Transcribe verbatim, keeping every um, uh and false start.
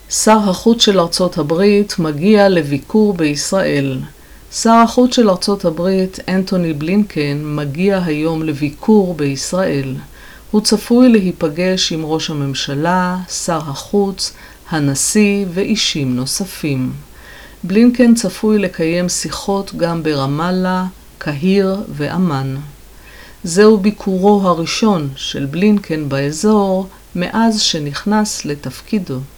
שר החוץ של ארצות הברית מגיע לביקור בישראל. שר החוץ של ארצות הברית, אנטוני בלינקן, מגיע היום לביקור בישראל. הוא צפוי להיפגש עם ראש הממשלה, שר החוץ, הנשיא ואישים נוספים. בלינקן צפוי לקיים שיחות גם ברמאללה, קהיר ואמן. זהו ביקורו הראשון של בלינקן באזור מאז שנכנס לתפקידו.